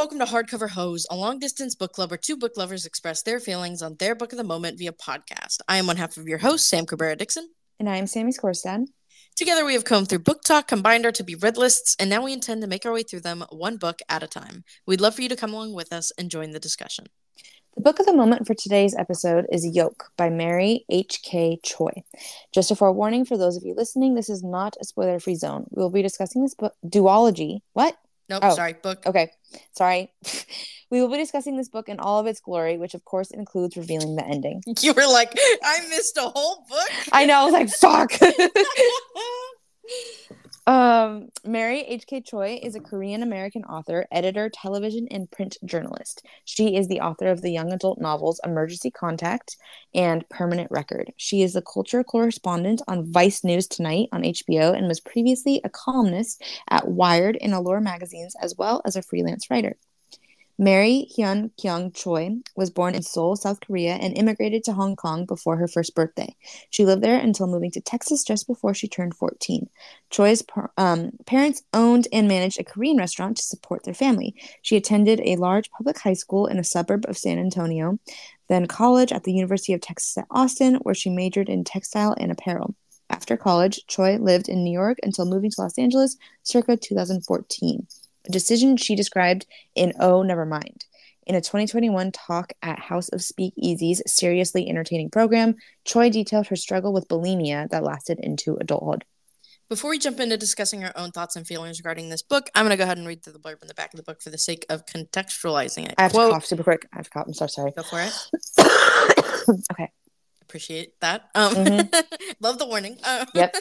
welcome to Hardcover Hose, a long-distance book club where two book lovers express their feelings on their book of the moment via podcast. I am one half of your host, Sam Cabrera-Dixon. And I am Sammy Skorstad. Together we have combed through book talk, combined our to-be read lists, and now we intend to make our way through them one book at a time. We'd love for you to come along with us and join the discussion. The book of the moment for today's episode is Yoke by Mary H.K. Choi. Just a forewarning for those of you listening, this is not a spoiler-free zone. We will be discussing this book, duology. What? Nope, sorry, book. Okay, sorry. We will be discussing this book in all of its glory, which of course includes revealing the ending. You were like, I missed a whole book? I know, I was like, fuck! Mary H.K. Choi is a Korean-American author, editor, television, and print journalist. She is the author of the young adult novels Emergency Contact and Permanent Record. She is the culture correspondent on Vice News Tonight on HBO and was previously a columnist at Wired and Allure magazines, as well as a freelance writer. Mary Hyun Kyung Choi was born in Seoul, South Korea, and immigrated to Hong Kong before her first birthday. She lived there until moving to Texas just before she turned 14. Choi's parents owned and managed a Korean restaurant to support their family. She attended a large public high school in a suburb of San Antonio, then college at the University of Texas at Austin, where she majored in textile and apparel. After college, Choi lived in New York until moving to Los Angeles circa 2014. A decision she described in Oh, Never Mind. In a 2021 talk at House of Speakeasy's Seriously Entertaining program, Choi detailed her struggle with bulimia that lasted into adulthood. Before we jump into discussing our own thoughts and feelings regarding this book, I'm going to go ahead and read through the blurb in the back of the book for the sake of contextualizing it. I have to cough super quick. I'm so sorry. Go for it. Okay. Appreciate that. Love the warning. Yep.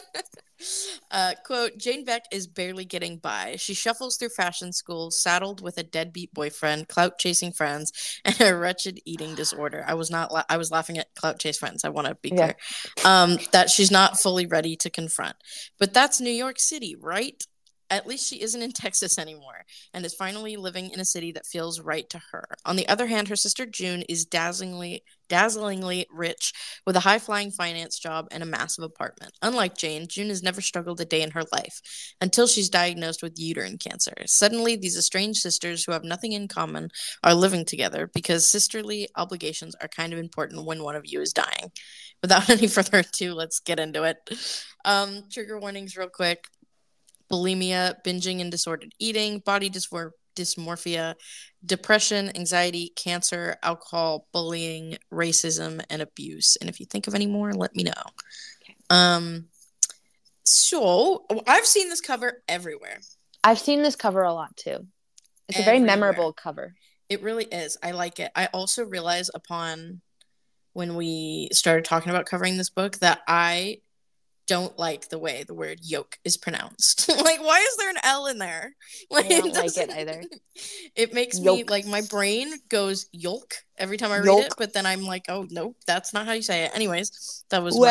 Quote, Jane Beck is barely getting by. She shuffles through fashion school, saddled with a deadbeat boyfriend, clout-chasing friends, and a wretched eating disorder. I was laughing at clout-chase friends. I want to be clear. That she's not fully ready to confront. But that's New York City, right? At least she isn't in Texas anymore and is finally living in a city that feels right to her. On the other hand, her sister June is dazzlingly rich with a high-flying finance job and a massive apartment. Unlike Jane, June has never struggled a day in her life until she's diagnosed with uterine cancer. Suddenly, these estranged sisters who have nothing in common are living together because sisterly obligations are kind of important when one of you is dying. Without any further ado, let's get into it. Trigger warnings real quick. Bulimia, binging and disordered eating, body dysmorphia, depression, anxiety, cancer, alcohol, bullying, racism, and abuse. And if you think of any more, let me know. Okay. So I've seen this cover everywhere. I've seen this cover a lot too. It's a very memorable cover. It really is. I like it. I also realized upon when we started talking about covering this book that I don't like the way the word yoke is pronounced. Like, why is there an L in there? Like, I don't like it either. It makes me, like, my brain goes yolk every time I read it, but then I'm like, oh, nope, that's not how you say it. Anyways, that was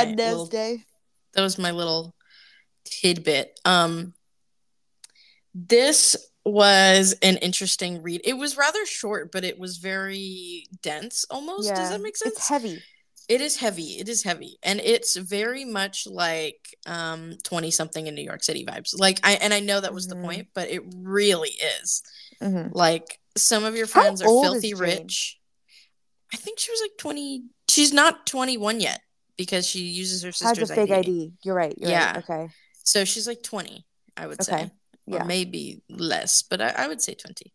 my little tidbit. This was an interesting read. It was rather short, but it was very dense almost. Yeah, does that make sense? It's heavy. It is heavy. And it's very much like 20-something in New York City vibes. Like, I know that was the point, but it really is. Like, some of your friends are filthy rich. I think she was like 20. She's not 21 yet because she uses her sister's ID. Has a fake ID. You're right. Right. Okay. So she's like 20, I would say. Or maybe less, but I would say 20.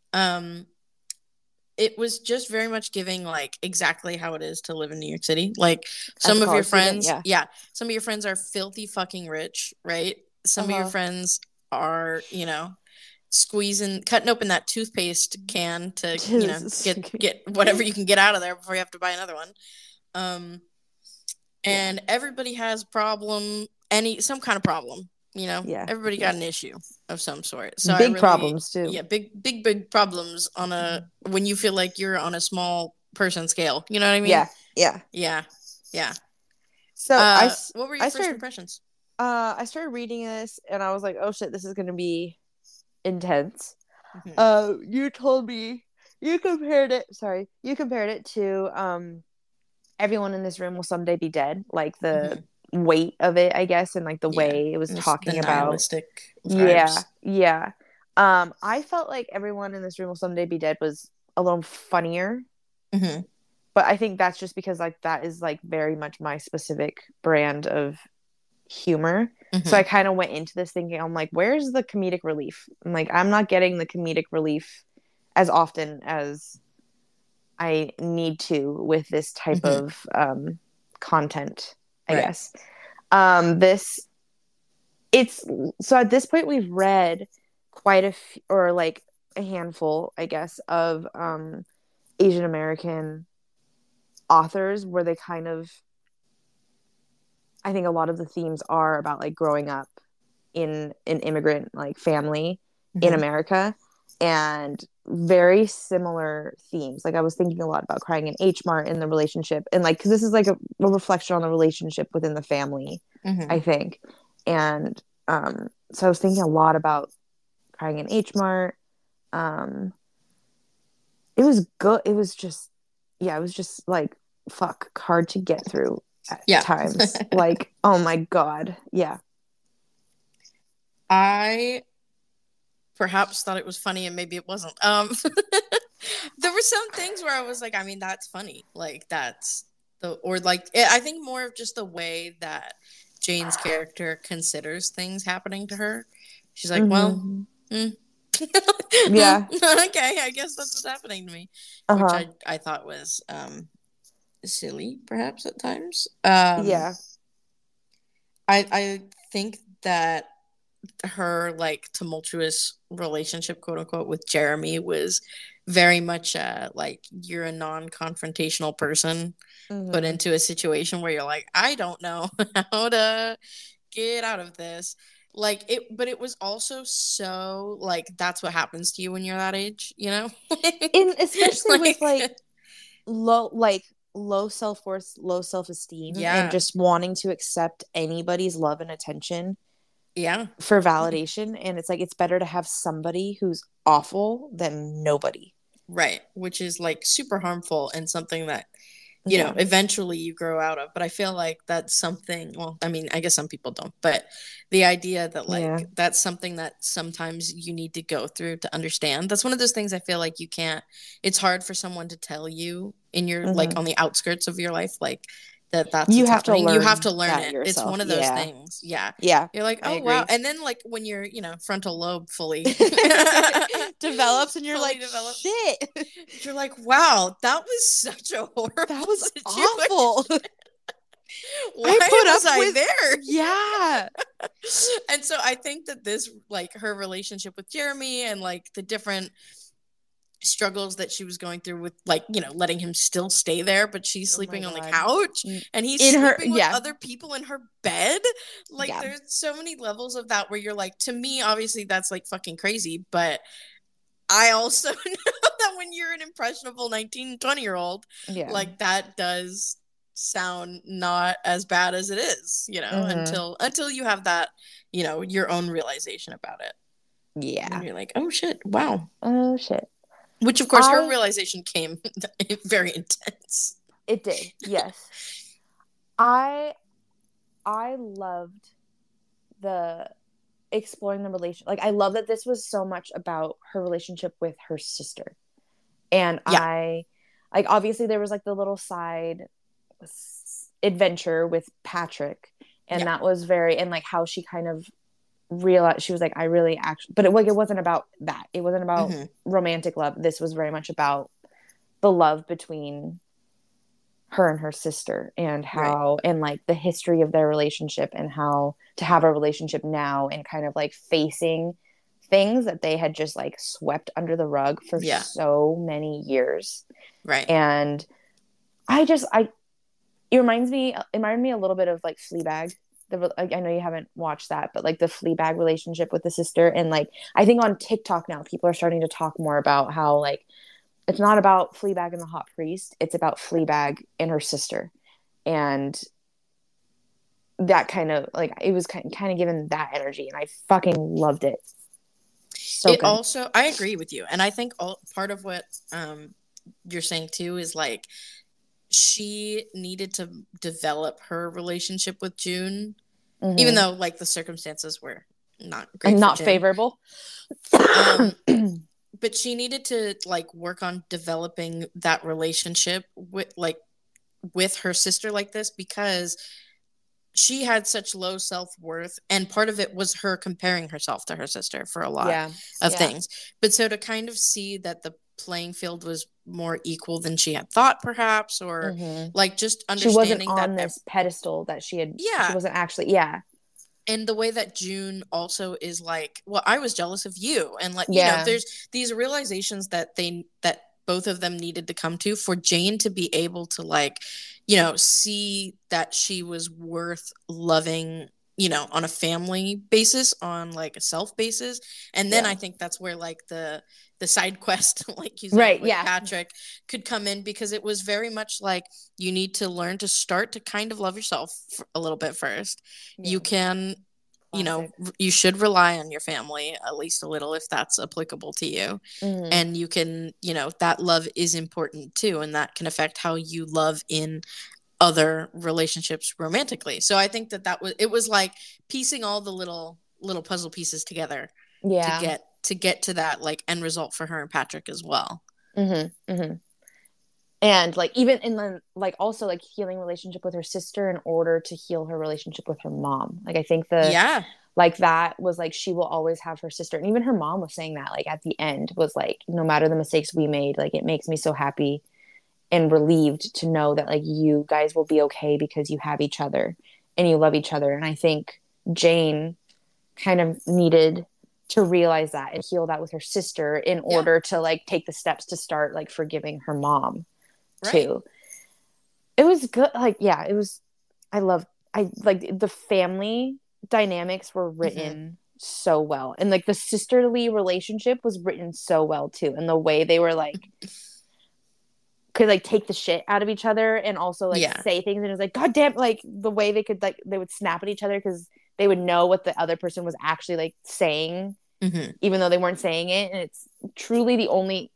It was just very much giving, like, exactly how it is to live in New York City. Like, some of your friends, some of your friends are filthy fucking rich, right? Some of your friends are, cutting open that toothpaste can to, get whatever you can get out of there before you have to buy another one. And everybody has some kind of problem. Everybody got an issue of some sort. So problems too. Yeah, big problems when you feel like you're on a small person scale. You know what I mean? Yeah. So what were your first impressions? I started reading this and I was like, oh shit, this is gonna be intense. You told me you compared it to Everyone in This Room Will Someday Be Dead, like the weight of it, I guess, and like the way it was talking about nihilistic vibes. Yeah. I felt like Everyone in This Room Will Someday Be Dead was a little funnier, Mm-hmm. but I think that's just because like that is like very much my specific brand of humor. So I Mm-hmm. kind of went into this thinking, I'm like, where's the comedic relief? I'm like, I'm not getting the comedic relief as often as I need to with this type Mm-hmm. of content, I Right. guess. This it's so at this point we've read quite or like a handful, I guess, of Asian American authors where they kind of, I think a lot of the themes are about like growing up in an immigrant like family in Mm-hmm. America, and very similar themes. Like I was thinking a lot about Crying in H Mart and the relationship, and like because this is like a reflection on the relationship within the family, Mm-hmm. I think. And so I was thinking a lot about Crying in H Mart. Um, it was good. It was just, yeah, it was just like fuck hard to get through at Yeah. times. Like, oh my god, yeah. I perhaps thought it was funny and maybe it wasn't. There were some things where I was like, I mean, that's funny. Like that's or like I think more of just the way that Jane's character considers things happening to her. She's like, well, Mm-hmm. mm, Yeah. okay, I guess that's what's happening to me, which Uh-huh. I thought was silly perhaps at times. Yeah. I think that her like tumultuous relationship, quote unquote, with Jeremy was very much like you're a non-confrontational person put Mm-hmm. into a situation where you're like, I don't know how to get out of this. Like it, but it was also so like that's what happens to you when you're that age, you know? In especially with Like like low self-worth, low self-esteem, and yeah, just wanting to accept anybody's love and attention yeah. for validation. And it's like it's better to have somebody who's awful than nobody. Right, which is like super harmful and something that Yeah. eventually you grow out of. But I feel like that's something, well, I mean, I guess some people don't, but the idea that Yeah. like that's something that sometimes you need to go through to understand. That's one of those things I feel like you can't, it's hard for someone to tell you in your like Mm-hmm. on the outskirts of your life, like that's You what's have to happening. You have learn to learn that it. It's yourself. one of those Yeah. things. Yeah. Yeah. You're like, I oh wow. agree. And then like when your, frontal lobe fully Develops and you're fully like, develops, shit. you're like, wow, that was such a That horrible was awful. situation. Why I put up was I with, there? yeah. And so I think that this, like, her relationship with Jeremy and like the different struggles that she was going through with, like, letting him still stay there, but she's Oh my sleeping on the god. couch and he's In her, sleeping with yeah. other people in her bed. Like, Yeah. there's so many levels of that where you're like, to me, obviously, that's like fucking crazy, but I also know that when you're an impressionable 19, 20-year-old, Yeah. like that does sound not as bad as it is, Mm-hmm. until you have that, your own realization about it. And then Yeah. you're like, oh shit, wow. Oh shit. Which of course her I realization came very intense. It did. Yes. I I loved the exploring the relation. Like I love that this was so much about her relationship with her sister. And Yeah. I like obviously there was like the little side adventure with Patrick, and Yeah. that was very, and like how she kind of realized, she was like, I really actually, but it wasn't about that. It wasn't about Mm-hmm. romantic love. This was very much about the love between her and her sister, and Right. how, and like the history of their relationship, and how to have a relationship now and kind of like facing things that they had just like swept under the rug for Yeah. so many years. Right. And I it reminded me a little bit of like Fleabag. I know you haven't watched that, but like the Fleabag relationship with the sister. And like I think on TikTok now people are starting to talk more about how like it's not about Fleabag and the hot priest, it's about Fleabag and her sister. And that kind of like, it was kind of given that energy, and I fucking loved it. So It good. also, I agree with you, and I think part of what you're saying too is like she needed to develop her relationship with June, even Mm-hmm. though like the circumstances were not great and for not Jin. favorable. But she needed to like work on developing that relationship with her sister like this, because she had such low self-worth, and part of it was her comparing herself to her sister for a lot of things. But so to kind of see that the playing field was more equal than she had thought, perhaps, or like just understanding she wasn't on this pedestal that she wasn't actually and the way that June also is like, well, I was jealous of you, and like, you know, there's these realizations that both of them needed to come to for Jane to be able to, like, you know, see that she was worth loving, you know, on a family basis, on like a self basis. And then I think that's where like the side quest, like you said, with Patrick could come in, because it was very much like, you need to learn to start to kind of love yourself a little bit first. You can, you know, you should rely on your family at least a little, if that's applicable to you. And you can, you know, that love is important too, and that can affect how you love in other relationships romantically. So I think it was like piecing all the little puzzle pieces together to get to that like end result for her and Patrick as well. And like even in the like also like healing relationship with her sister in order to heal her relationship with her mom. Like I think like that was like, she will always have her sister, and even her mom was saying that like at the end was like, no matter the mistakes we made, like it makes me so happy and relieved to know that like you guys will be okay because you have each other and you love each other. And I think Jane kind of needed to realize that and heal that with her sister in order to like take the steps to start like forgiving her mom too. It was good. Like, it was, I like the family dynamics were written so well. And like the sisterly relationship was written so well too. And the way they were like, could like take the shit out of each other and also like say things, and it was like, God damn, like the way they could like, they would snap at each other because they would know what the other person was actually like saying, even though they weren't saying it. And it's truly the only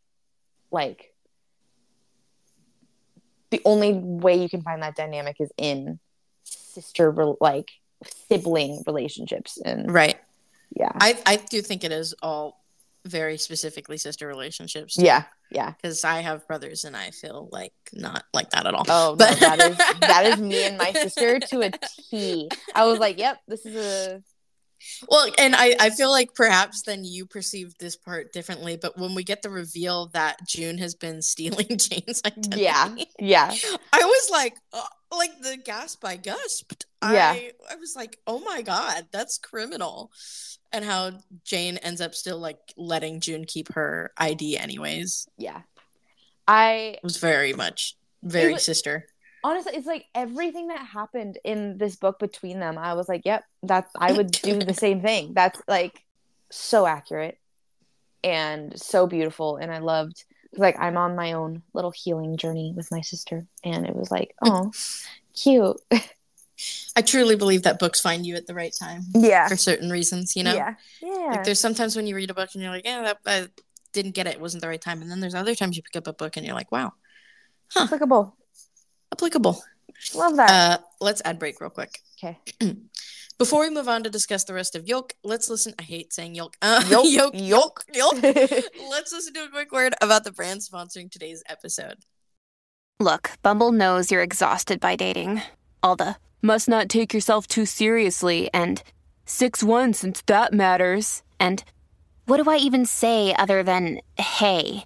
way you can find that dynamic is in like sibling relationships. And I do think it is all very specifically sister relationships too. Because I have brothers and I feel like not like that at all. Oh, but no, that is me and my sister to a T. I was like, yep, this is a... Well, and I feel like perhaps then you perceive this part differently, but when we get the reveal that June has been stealing Jane's identity, I was like the gasp I gasped. I was like, oh my God, that's criminal. And how Jane ends up still like letting June keep her ID anyways. It was very sister. Honestly, it's like everything that happened in this book between them, I was like, yep, I would do the same thing. That's like so accurate and so beautiful. And I loved, like, I'm on my own little healing journey with my sister, and it was like, oh, cute. I truly believe that books find you at the right time. For certain reasons, you know? Like there's sometimes when you read a book and you're like, yeah, I didn't get it. It wasn't the right time. And then there's other times you pick up a book and you're like, wow. Applicable. Love that. Let's ad break real quick. Okay. Before we move on to discuss the rest of Yolk, let's listen. I hate saying Yolk. Yolk. Let's listen to a quick word about the brand sponsoring today's episode. Look, Bumble knows you're exhausted by dating. All the must not take yourself too seriously and 6'1" since that matters. And what do I even say other than hey?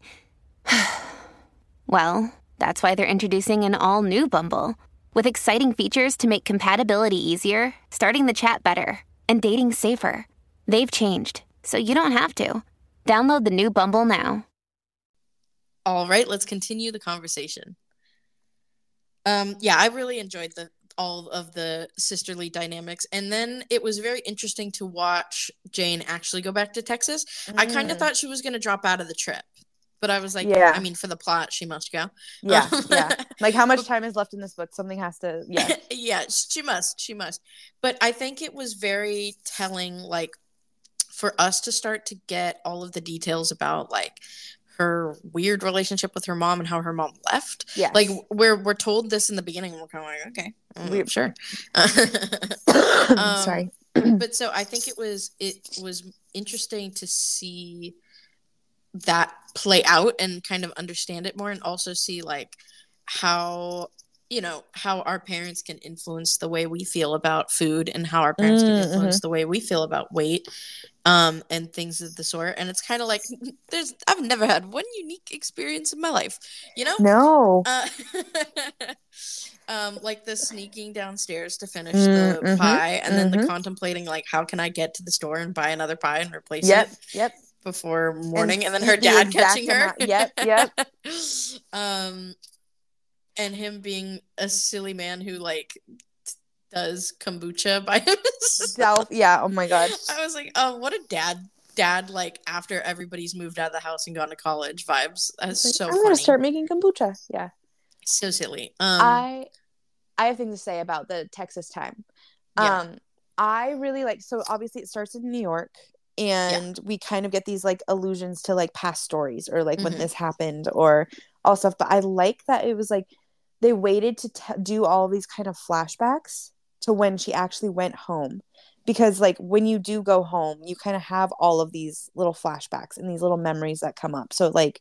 Well, that's why they're introducing an all-new Bumble, with exciting features to make compatibility easier, starting the chat better, and dating safer. They've changed, so you don't have to. Download the new Bumble now. All right, let's continue the conversation. I really enjoyed all of the sisterly dynamics, and then it was very interesting to watch Jane actually go back to Texas. I kind of thought she was going to drop out of the trip. But I was like, I mean, for the plot, she must go. Like, how much time is left in this book? Something has to, she must. But I think it was very telling, like, for us to start to get all of the details about, like, her weird relationship with her mom and how her mom left. Like, we're told this in the beginning, and we're kind of like, okay, sure. Sorry. But so I think it was interesting to see that play out and kind of understand it more, and also see like how how our parents can influence the way we feel about food, and how our parents can influence the way we feel about weight, and things of the sort. And it's kind of like I've never had one unique experience in my life, No. Like the sneaking downstairs to finish the pie, and then the contemplating like, how can I get to the store and buy another pie and replace it before morning, and then her dad catching her. Yep. And him being a silly man who like does kombucha by himself. Yeah, oh my god. I was like, oh, what a dad like after everybody's moved out of the house and gone to college vibes. That's like, so I'm funny. gonna start making kombucha. Yeah. So silly. I have things to say about the Texas time. I really like, so obviously it starts in New York, and we kind of get these like allusions to like past stories, or like when this happened, or all stuff. But I like that it was like they waited to do all these kind of flashbacks to when she actually went home, because like when you do go home, you kind of have all of these little flashbacks and these little memories that come up. So like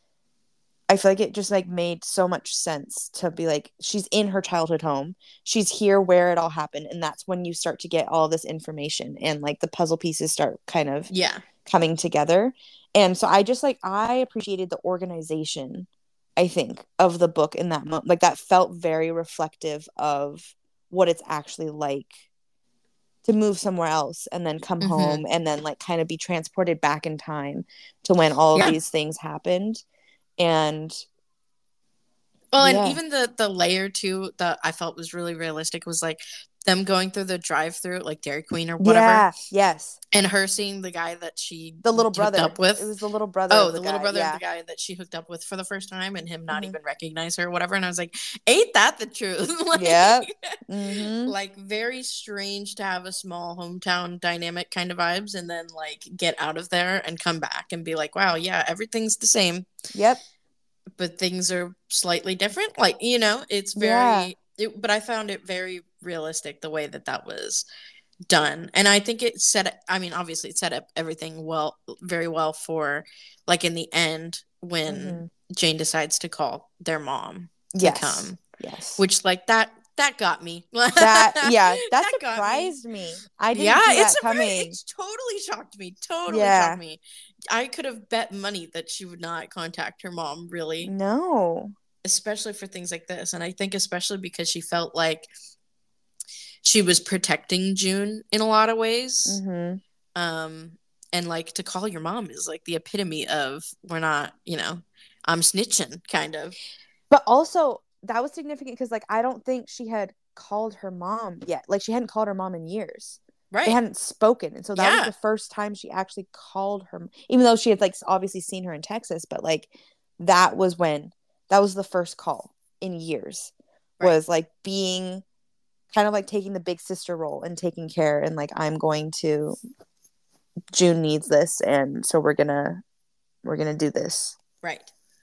I feel like it just like made so much sense to be like, she's in her childhood home, she's here where it all happened, and that's when you start to get all this information, and like the puzzle pieces start kind of coming together. And so I just like, I appreciated the organization, I think, of the book in that moment. Like that felt very reflective of what it's actually like to move somewhere else and then come home, and then like kind of be transported back in time to when all of these things happened. And and even the layer too that I felt was really realistic was like them going through the drive-through, like Dairy Queen or whatever. Yes. And her seeing the guy that she the little brother hooked up with. It was the little brother. Oh, the little brother of the guy that she hooked up with for the first time, and him not even recognize her or whatever. And I was like, ain't that the truth? Like, like very strange to have a small hometown dynamic kind of vibes, and then like get out of there and come back and be like, wow, yeah, everything's the same. Yep. But things are slightly different. Like, it's very, but I found it very realistic the way that was done. And I think it obviously it set up everything very well for like in the end when Jane decides to call their mom to come. Yes. Which like that got me. That surprised me. I didn't see that coming. It totally shocked me. Shocked me. I could have bet money that she would not contact her mom, really. No. Especially for things like this. And I think especially because she felt like she was protecting June in a lot of ways. And like to call your mom is like the epitome of, we're not, I'm snitching kind of. But also that was significant because like I don't think she had called her mom yet. Like she hadn't called her mom in years. Right. They hadn't spoken. And so that was the first time she actually called her, even though she had like obviously seen her in Texas, but like that was the first call in years. Was like being kind of like taking the big sister role and taking care, and like June needs this, and so we're gonna do this. Right.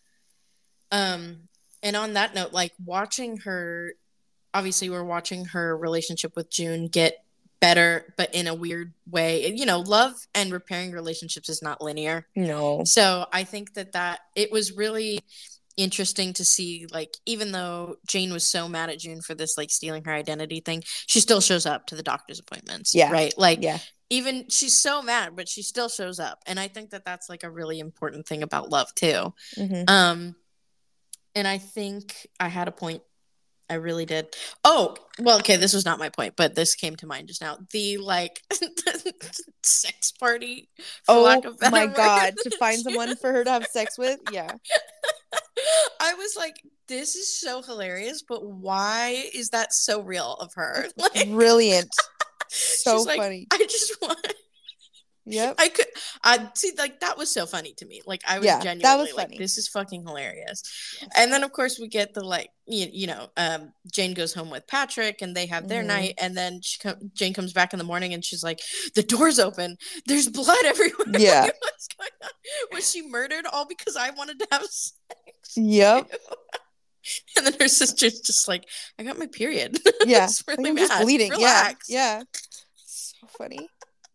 And on that note, like watching her, obviously we're watching her relationship with June get better, but in a weird way. Love and repairing relationships is not linear. No. So I think that it was really interesting to see, like, even though Jane was so mad at June for this like stealing her identity thing, she still shows up to the doctor's appointments. Right. Like, even she's so mad, but she still shows up. And I think that that's like a really important thing about love too. And I think I had a point. I really did. Oh, well, okay, this was not my point, but this came to mind just now. The like sex party. For lack of better word. God, to find someone for her to have sex with. Yeah. I was like, this is so hilarious, but why is that so real of her? Like, brilliant. So funny. I just want. Yep. I see, like that was so funny to me. Like I was genuinely that was like, funny. this is fucking hilarious. Yes. And then of course we get the like, Jane goes home with Patrick and they have their night, and then Jane comes back in the morning and she's like, the door's open. There's blood everywhere. Yeah. What's going on? Was she murdered all because I wanted to have sex? Yep. And then her sister's just like, I got my period. Yeah. Really I'm mad. just bleeding. Relax. Yeah. funny.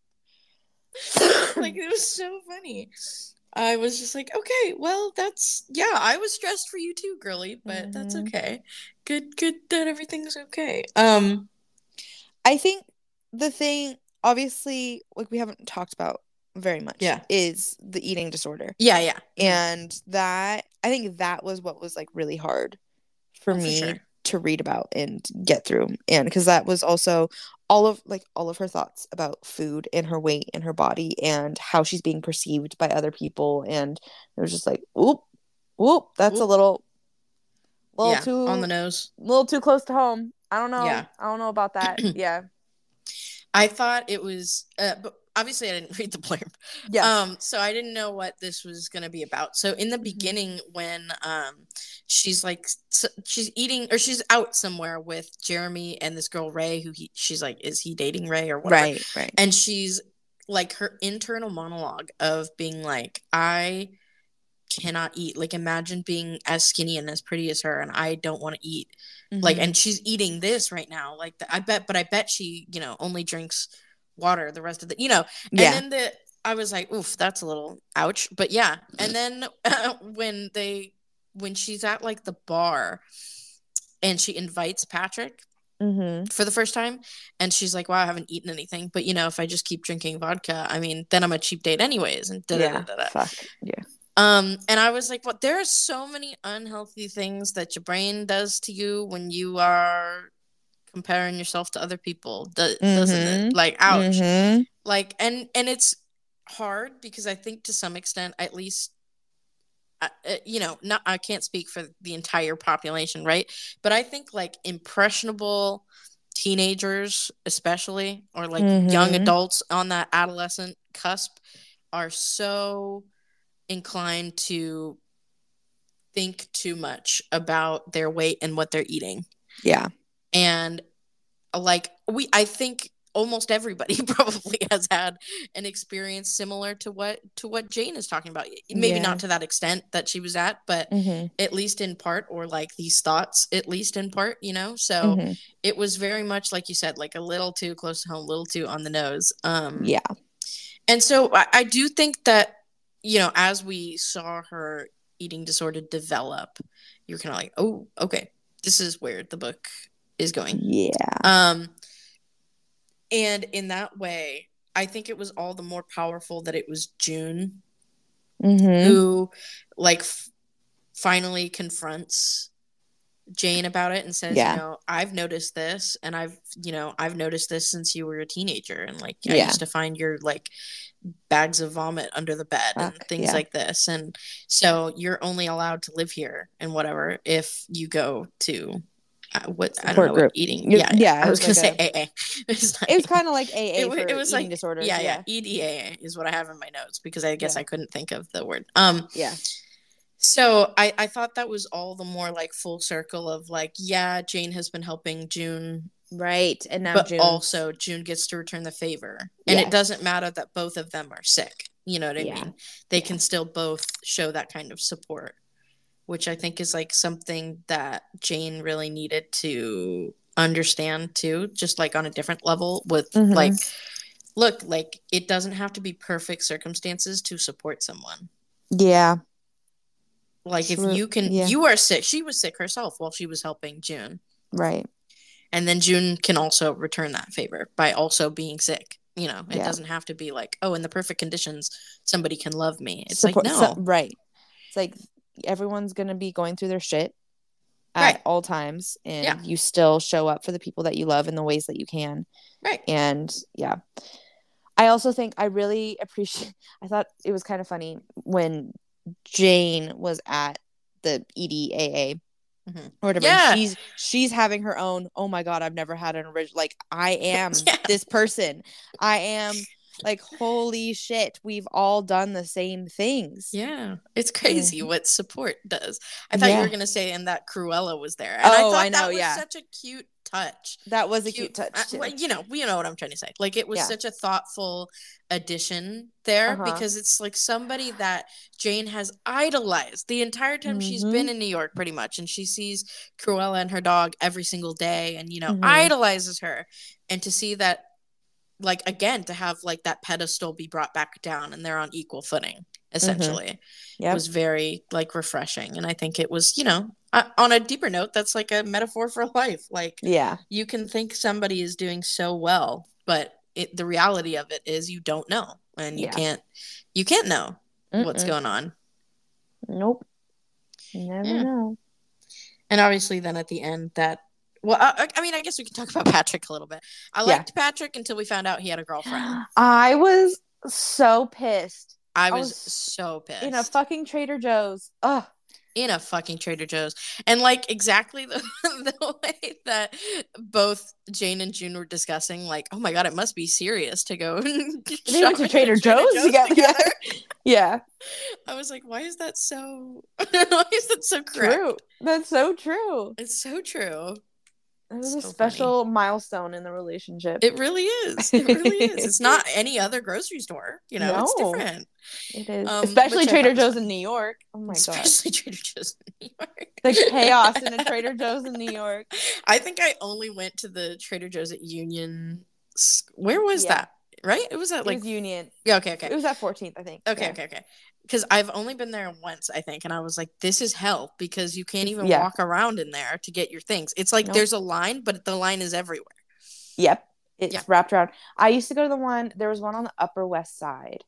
Like, it was so funny. I was just like, okay, well, I was stressed for you too, girly, but that's okay. Good that everything's okay. I think the thing, obviously, like we haven't talked about very much, is the eating disorder. Yeah. And that, I think that was what was like really hard for me to read about and get through. And because that was also all of her thoughts about food and her weight and her body and how she's being perceived by other people. And it was just like, whoop, that's a little too on the nose, a little too close to home. I don't know. Yeah. I don't know about that. Yeah. I thought it was, but obviously I didn't read the blurb. Yeah. So I didn't know what this was going to be about. So in the beginning, when she's like, she's eating, or she's out somewhere with Jeremy and this girl Ray, she's like, is he dating Ray or whatever? Right. And she's like, her internal monologue of being like, I cannot eat. Like, imagine being as skinny and as pretty as her, and I don't want to eat. Like, and she's eating this right now. Like, I bet she, only drinks water the rest of the, and then I was like, oof, that's a little ouch. But yeah. And then when she's at like the bar and she invites Patrick for the first time, and she's like, wow, I haven't eaten anything, but if I just keep drinking vodka, I mean, then I'm a cheap date anyways. And fuck yeah. And I was like, well, there are so many unhealthy things that your brain does to you when you are comparing yourself to other people, doesn't it? Like, ouch. Like, and it's hard because I think to some extent, at least, I can't speak for the entire population, right? But I think like impressionable teenagers, especially, or like young adults on that adolescent cusp, are so inclined to think too much about their weight and what they're eating. Yeah. And like I think almost everybody probably has had an experience similar to what Jane is talking about. Maybe not to that extent that she was at, but at least in part, or like these thoughts, at least in part, so it was very much like you said, like a little too close to home, a little too on the nose. Yeah. And so I do think that, as we saw her eating disorder develop, you're kind of like, oh, okay, this is where the book is going. Yeah. And in that way, I think it was all the more powerful that it was June who, like, finally confronts Jane about it and says, I've noticed this, and I've noticed this since you were a teenager, and like I used to find your like bags of vomit under the bed and things like this, and so you're only allowed to live here and whatever if you go to I don't know what eating. I was gonna say AA. It was kind of like AA for it was eating like disorders. EDAA is what I have in my notes because I guess I couldn't think of the word. So I thought that was all the more like full circle of like, Jane has been helping June, right, and now but also June gets to return the favor, and it doesn't matter that both of them are sick. You know what I mean? They can still both show that kind of support, which I think is like something that Jane really needed to understand too, just like on a different level with like, look, like it doesn't have to be perfect circumstances to support someone. Yeah. Like if you can, you are sick. She was sick herself while she was helping June. Right. And then June can also return that favor by also being sick. It doesn't have to be like, oh, in the perfect conditions, somebody can love me. It's like, no. Right. It's like everyone's going to be going through their shit at all times. And you still show up for the people that you love in the ways that you can. Right. And I also think I really appreciate, I thought it was kind of funny when Jane was at the EDAA or whatever. Yeah. She's having her own, oh my God, I've never had an original, like I am this person. I am like, holy shit, we've all done the same things. Yeah. It's crazy what support does. I thought you were going to say, and that Cruella was there. And I thought that was such a cute touch. That was a cute touch too. You know what I'm trying to say. Like it was such a thoughtful addition there because it's like somebody that Jane has idolized the entire time she's been in New York pretty much, and she sees Cruella and her dog every single day and idolizes her, and to see that like, again, to have like that pedestal be brought back down and they're on equal footing, essentially. Yep. Was very like refreshing. And I think it was, on a deeper note, that's like a metaphor for life. Like, Yeah. you can think somebody is doing so well, but the reality of it is you don't know, and you can't know what's going on. Nope. You never know. And obviously then at the end I mean, I guess we can talk about Patrick a little bit. I liked Patrick until we found out he had a girlfriend. I was so pissed. I was so pissed. In a fucking Trader Joe's. Ugh. In a fucking Trader Joe's. And like exactly the way that both Jane and June were discussing, like, oh my God, it must be serious to go they went to Trader Joe's together. Yeah. I was like, why is that so correct? True. That's so true. It's so true. It was a special milestone in the relationship. It really is. It really is. It's not any other grocery store. It's different. It is. Especially Trader Joe's in New York. Oh my God. Especially Trader Joe's in New York. The chaos in a Trader Joe's in New York. I think I only went to the Trader Joe's at Union. Where was that? Right? It was at like Union. Yeah, okay. It was at 14th, I think. Okay. Because I've only been there once, I think, and I was like, this is hell, because you can't even walk around in there to get your things. It's like there's a line, but the line is everywhere. Yep. It's wrapped around. I used to go to there was one on the Upper West Side.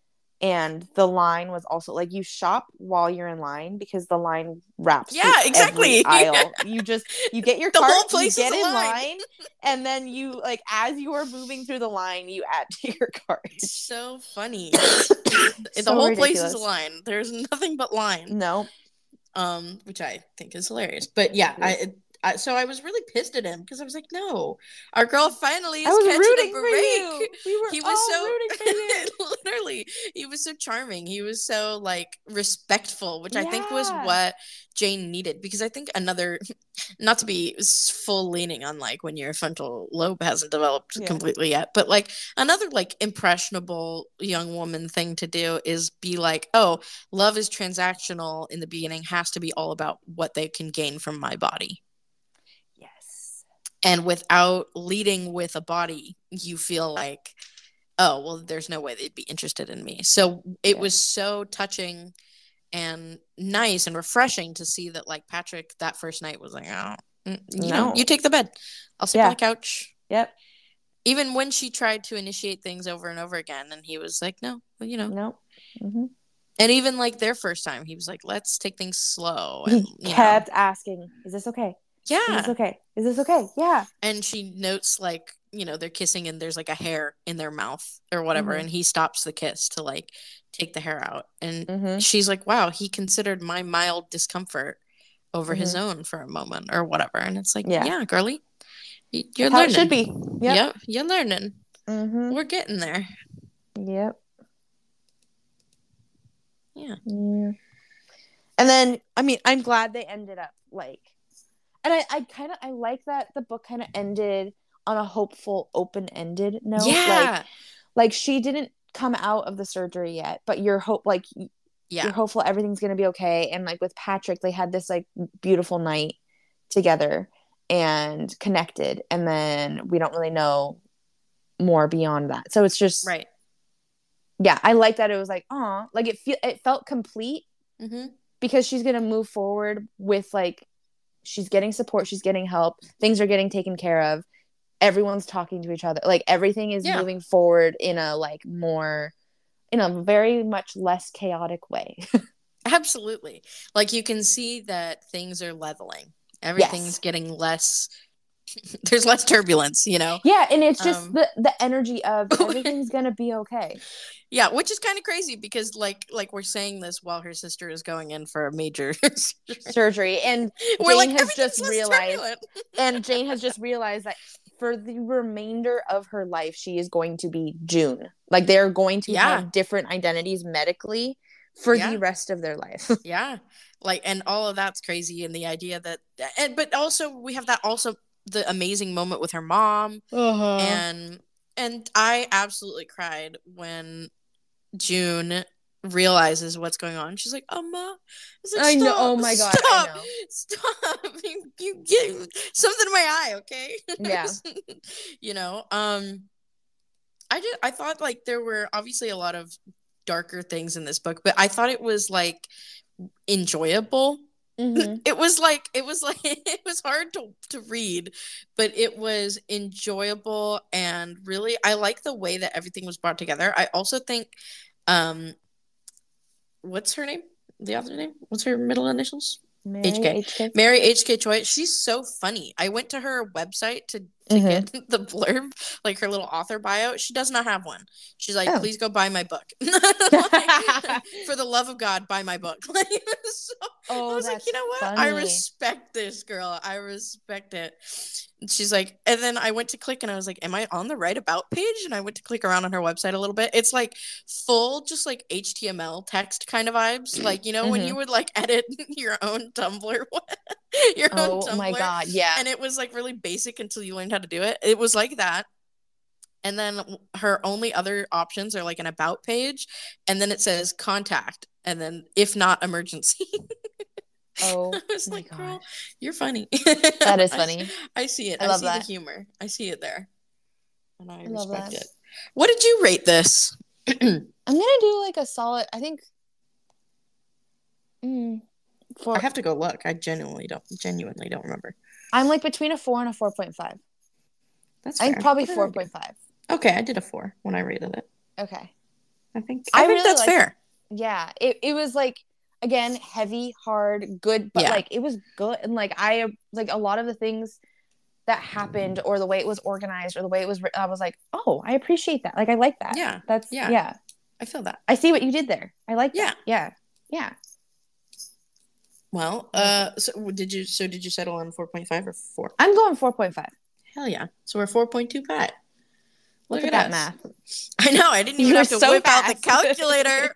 And the line was also like, you shop while you're in line because the line wraps. Yeah, exactly. Every aisle. You get your cart, whole place you get is in line, and then you as you are moving through the line, you add to your cart. It's so funny. The whole ridiculous. Place is a line. There's nothing but line. No. Which I think is hilarious. But yeah, so I was really pissed at him because I was like, no, our girl finally is catching a break. He was so rooting for you. Literally, he was so charming. He was so like respectful, which I think was what Jane needed, because I think another, not to be full leaning on like when your frontal lobe hasn't developed completely yet, but like another like impressionable young woman thing to do is be like, oh, love is transactional in the beginning, has to be all about what they can gain from my body. And without leading with a body, you feel like, oh, well, there's no way they'd be interested in me. So it was so touching and nice and refreshing to see that, like, Patrick that first night was like, oh, you take the bed. I'll sit on the couch. Yep. Even when she tried to initiate things over and over again, and he was like, no, No. Mm-hmm. And even like their first time, he was like, let's take things slow. And, he kept asking, is this okay? Yeah. Is this okay? Is this okay? Yeah. And she notes like, they're kissing and there's like a hair in their mouth or whatever. And he stops the kiss to like take the hair out. And she's like, wow, he considered my mild discomfort over his own for a moment or whatever. And it's like, yeah girly, you're learning. It should be. Yep. You're learning. Mm-hmm. We're getting there. Yep. Yeah. And then, I mean, I'm glad they ended up like, and I like that the book kind of ended on a hopeful, open-ended note. Yeah. Like she didn't come out of the surgery yet, but you're hopeful everything's going to be okay. And like with Patrick, they had this like beautiful night together and connected. And then we don't really know more beyond that. So it's just, right. Yeah. I like that. It was like, oh, like it felt complete because she's going to move forward with like, she's getting support, she's getting help, things are getting taken care of, everyone's talking to each other, like everything is moving forward in a very much less chaotic way. Absolutely. Like you can see that things are leveling, everything's getting less, there's less turbulence, Yeah, and it's just the energy of everything's gonna be okay. Yeah, which is kind of crazy because like we're saying this while her sister is going in for a major surgery, and Jane has just realized that for the remainder of her life she is going to be June. Like they're going to have different identities medically for the rest of their life. Yeah, like, and all of that's crazy, and the idea that, but also we have that also the amazing moment with her mom, and I absolutely cried when June realizes what's going on. She's like, "Amma," like, I know. Oh my god! Stop! I know. Stop! You get something in my eye, okay? Yeah. I thought like there were obviously a lot of darker things in this book, but I thought it was like enjoyable. Mm-hmm. It was like it was hard to read, but it was enjoyable, and really I like the way that everything was brought together. I also think what's her name? The author name? What's her middle initials? HK. Mary HK Choi. She's so funny. I went to her website to get the blurb, like her little author bio. She does not have one. She's like, please go buy my book. Like, for the love of God, buy my book. Like, so, I was like, you know what? Funny. I respect this girl. I respect it. And she's like, and then I went to click and I was like, am I on the right about page? And I went to click around on her website a little bit. It's like full, just like HTML text kind of vibes. Like, you know, when you would like edit your own Tumblr, your own Tumblr. Oh my God. Yeah. And it was like really basic until you learned how to do it. It was like that. And then her only other options are like an about page. And then it says contact. And then if not emergency. Oh, I was like, gosh. Girl, you're funny. That is funny. I see it. I see the humor. I see it there. And I respect it. What did you rate this? I'm going to do like a solid, I think. I have to go look. I genuinely don't remember. I'm like between a 4 and a 4.5. That's fair. I think probably 4.5. Okay, I did a 4 when I rated it. Okay. I think really that's fair. Yeah. It was like, again, heavy, hard, good, but like it was good. And like I like a lot of the things that happened or the way it was organized or the way it was written, I was like, oh, I appreciate that. Like I like that. Yeah. That's yeah. I feel that. I see what you did there. I like that. Yeah. Yeah. Well, so did you settle on 4.5 or 4? I'm going 4.5. Hell yeah. So we're 4.25. Look at that math. I know. I didn't even have to whip out the calculator.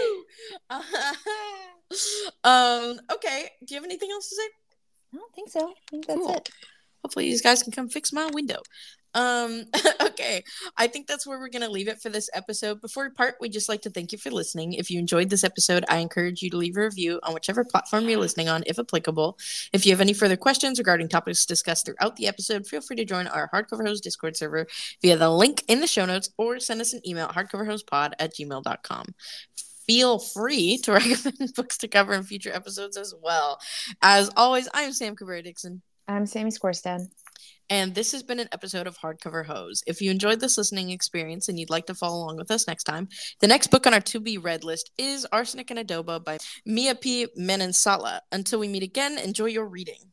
Woo! Okay. Do you have anything else to say? I don't think so. I think that's it. Hopefully these guys can come fix my window. Okay. I think that's where we're going to leave it for this episode. Before we part, we'd just like to thank you for listening. If you enjoyed this episode, I encourage you to leave a review on whichever platform you're listening on, if applicable. If you have any further questions regarding topics discussed throughout the episode, feel free to join our Hardcover Hose Discord server via the link in the show notes or send us an email at hardcoverhosepod@gmail.com. Feel free to recommend books to cover in future episodes as well. As always, I am Sam Cabrera-Dixon. I'm Sammy Skorstad. And this has been an episode of Hardcover Hose. If you enjoyed this listening experience and you'd like to follow along with us next time, the next book on our to-be-read list is Arsenic and Adobo by Mia P. Manansala. Until we meet again, enjoy your reading.